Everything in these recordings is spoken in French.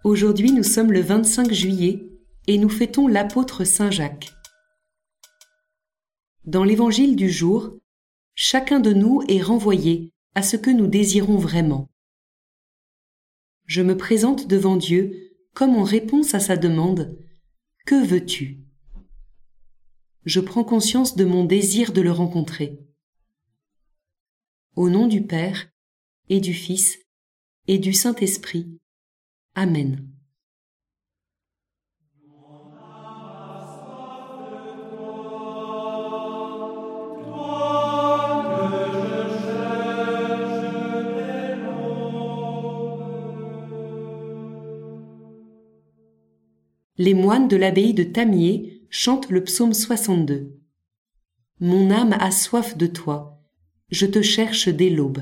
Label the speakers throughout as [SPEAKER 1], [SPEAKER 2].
[SPEAKER 1] Aujourd'hui, nous sommes le 25 juillet et nous fêtons l'apôtre Saint Jacques. Dans l'évangile du jour, chacun de nous est renvoyé à ce que nous désirons vraiment. Je me présente devant Dieu comme en réponse à sa demande « Que veux-tu » Je prends conscience de mon désir de le rencontrer. Au nom du Père, et du Fils, et du Saint-Esprit. Amen. Les moines de l'abbaye de Tamier chantent le psaume 62. Mon âme a soif de toi, je te cherche dès l'aube.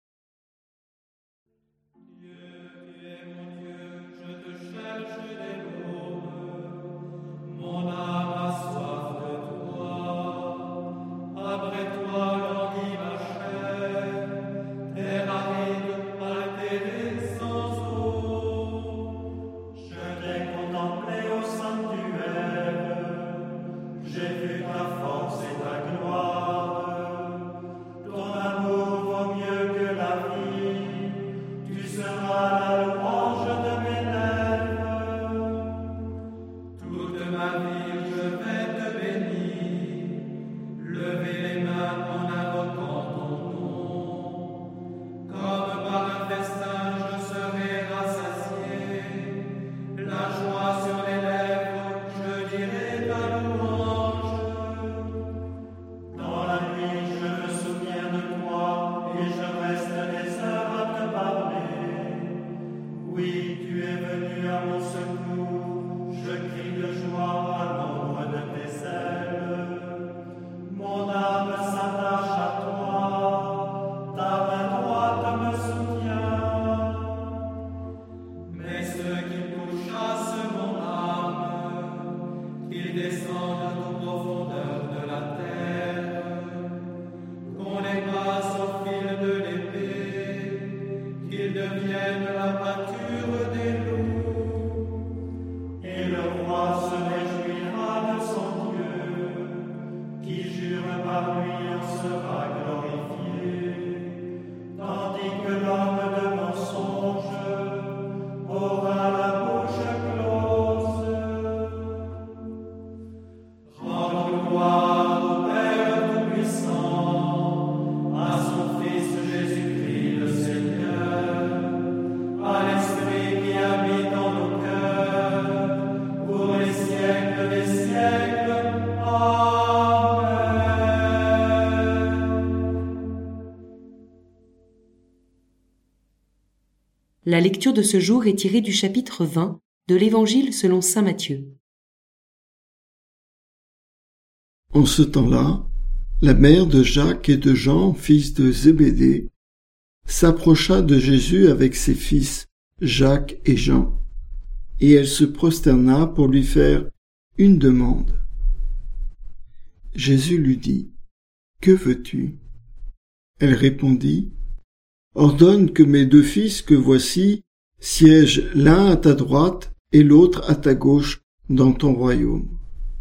[SPEAKER 1] La lecture de ce jour est tirée du chapitre 20 de l'Évangile selon saint Matthieu.
[SPEAKER 2] En ce temps-là, la mère de Jacques et de Jean, fils de Zébédée, s'approcha de Jésus avec ses fils Jacques et Jean, et elle se prosterna pour lui faire une demande. Jésus lui dit : « Que veux-tu » Elle répondit : « Ordonne que mes deux fils que voici siègent l'un à ta droite et l'autre à ta gauche dans ton royaume. »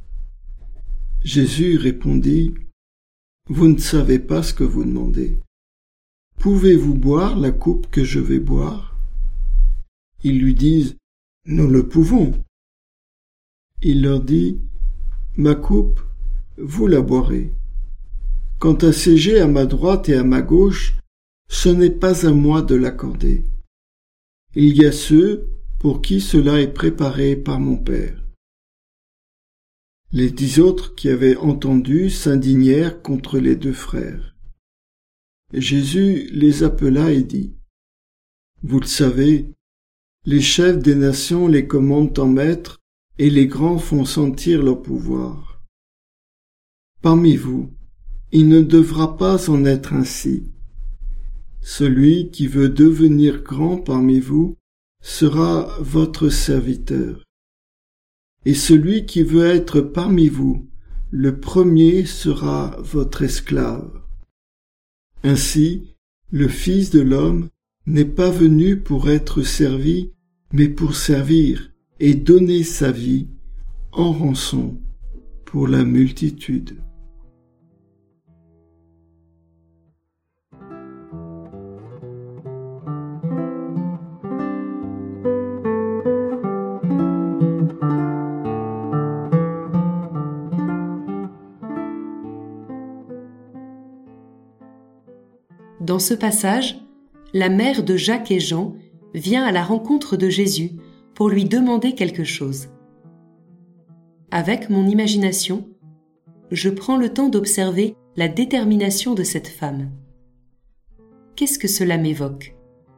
[SPEAKER 2] Jésus répondit : « Vous ne savez pas ce que vous demandez. Pouvez-vous boire la coupe que je vais boire ?» Ils lui disent : « Nous le pouvons. » Il leur dit : « Ma coupe, vous la boirez. Quant à siéger à ma droite et à ma gauche, ce n'est pas à moi de l'accorder. Il y a ceux pour qui cela est préparé par mon Père. » Les 10 autres qui avaient entendu s'indignèrent contre les 2 frères. Jésus les appela et dit : « Vous le savez, les chefs des nations les commandent en maîtres et les grands font sentir leur pouvoir. Parmi vous, il ne devra pas en être ainsi. Celui qui veut devenir grand parmi vous sera votre serviteur. Et celui qui veut être parmi vous, le premier sera votre esclave. Ainsi, le Fils de l'homme n'est pas venu pour être servi, mais pour servir et donner sa vie en rançon pour la multitude.
[SPEAKER 1] Dans ce passage, la mère de Jacques et Jean vient à la rencontre de Jésus pour lui demander quelque chose. Avec mon imagination, je prends le temps d'observer la détermination de cette femme. Qu'est-ce que cela m'évoque ?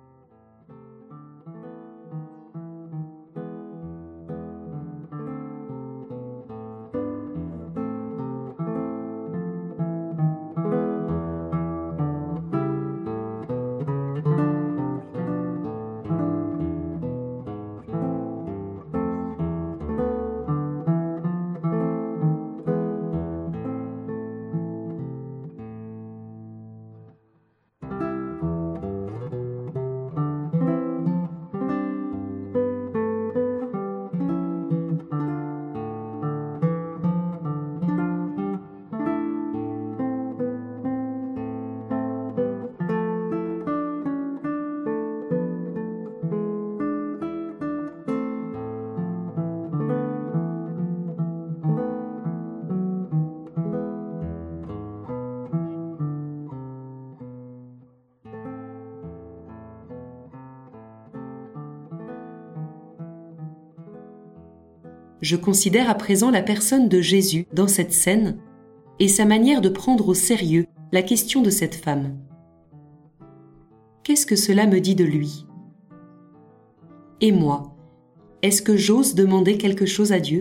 [SPEAKER 1] Je considère à présent la personne de Jésus dans cette scène et sa manière de prendre au sérieux la question de cette femme. Qu'est-ce que cela me dit de lui ? Et moi, est-ce que j'ose demander quelque chose à Dieu ?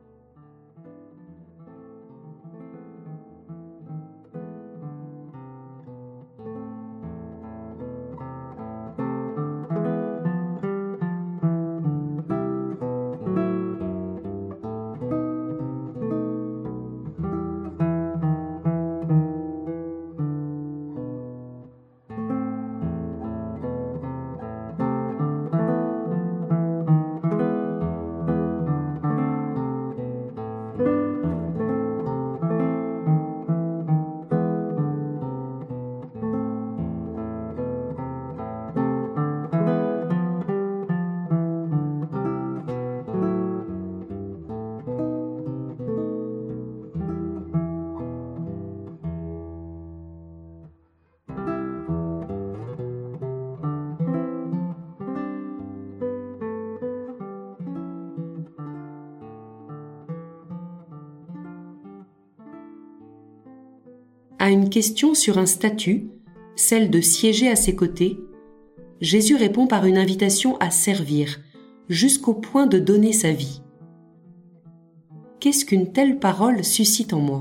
[SPEAKER 1] À une question sur un statut, celle de siéger à ses côtés, Jésus répond par une invitation à servir, jusqu'au point de donner sa vie. Qu'est-ce qu'une telle parole suscite en moi ?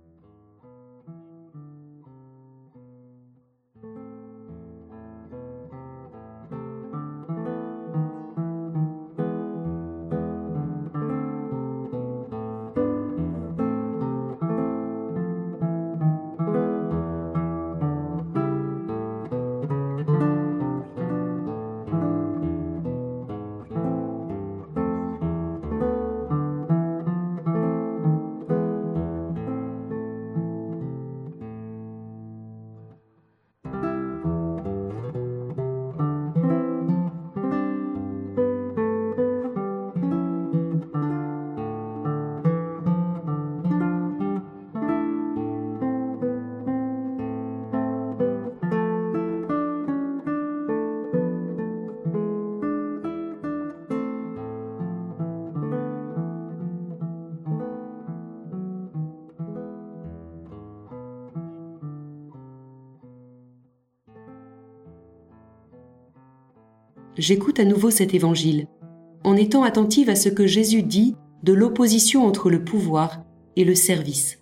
[SPEAKER 1] J'écoute à nouveau cet évangile, en étant attentive à ce que Jésus dit de l'opposition entre le pouvoir et le service.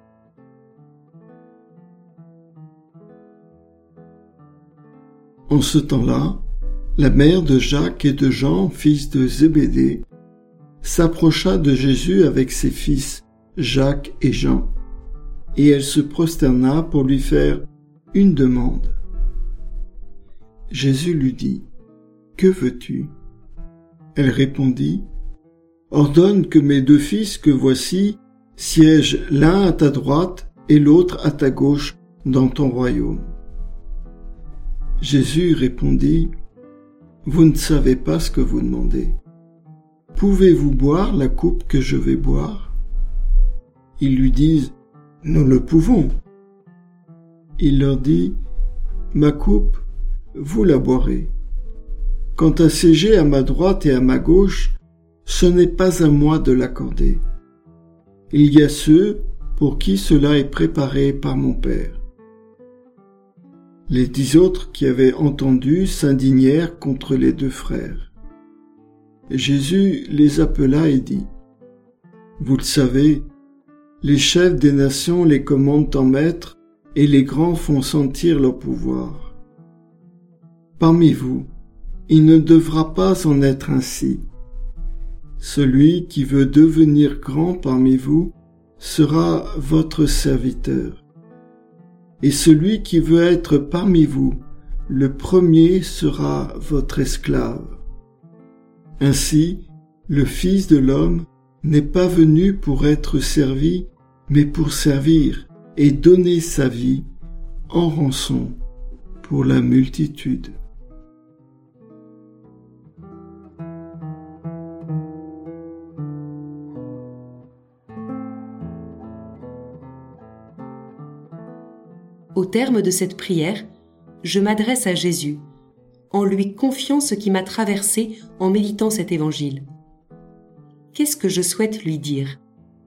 [SPEAKER 2] En ce temps-là, la mère de Jacques et de Jean, fils de Zébédée, s'approcha de Jésus avec ses fils Jacques et Jean, et elle se prosterna pour lui faire une demande. Jésus lui dit : « Que veux-tu ? Elle répondit, « Ordonne que mes 2 fils que voici siègent l'un à ta droite et l'autre à ta gauche dans ton royaume. » Jésus répondit, « Vous ne savez pas ce que vous demandez. Pouvez-vous boire la coupe que je vais boire ?» Ils lui disent, « Nous le pouvons. » Il leur dit, « Ma coupe, vous la boirez. Quant à siéger à ma droite et à ma gauche, ce n'est pas à moi de l'accorder. Il y a ceux pour qui cela est préparé par mon Père. » Les 10 autres qui avaient entendu s'indignèrent contre les 2 frères. Jésus les appela et dit, « Vous le savez, les chefs des nations les commandent en maître et les grands font sentir leur pouvoir. Parmi vous, il ne devra pas en être ainsi. Celui qui veut devenir grand parmi vous sera votre serviteur. Et celui qui veut être parmi vous, le premier sera votre esclave. Ainsi, le Fils de l'homme n'est pas venu pour être servi, mais pour servir et donner sa vie en rançon pour la multitude. »
[SPEAKER 1] Au terme de cette prière, je m'adresse à Jésus, en lui confiant ce qui m'a traversé en méditant cet évangile. Qu'est-ce que je souhaite lui dire ?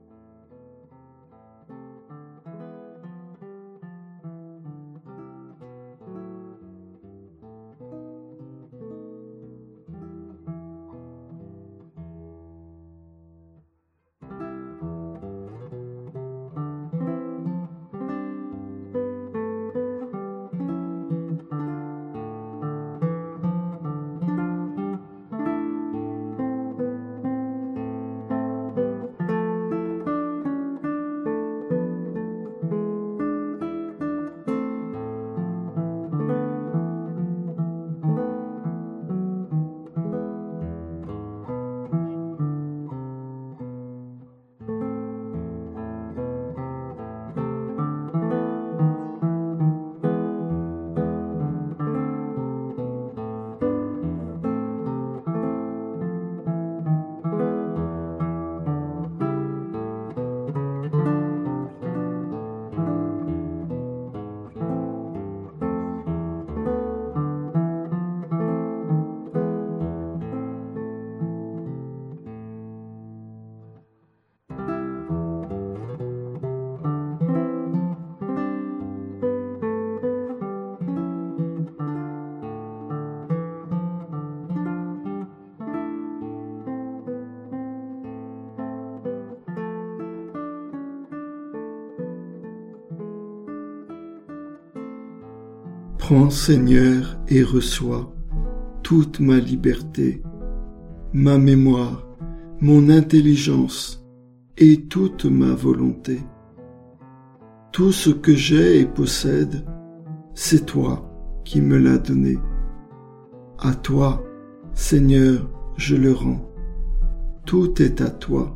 [SPEAKER 2] Prends, Seigneur, et reçois toute ma liberté, ma mémoire, mon intelligence et toute ma volonté. Tout ce que j'ai et possède, c'est toi qui me l'as donné. À toi, Seigneur, je le rends. Tout est à toi.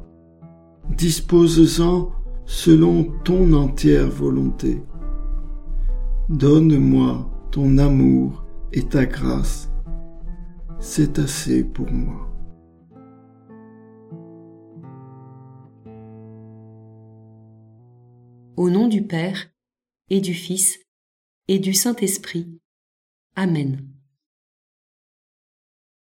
[SPEAKER 2] Dispose-en selon ton entière volonté. Donne-moi ton amour et ta grâce. C'est assez pour moi.
[SPEAKER 1] Au nom du Père, et du Fils, et du Saint-Esprit. Amen.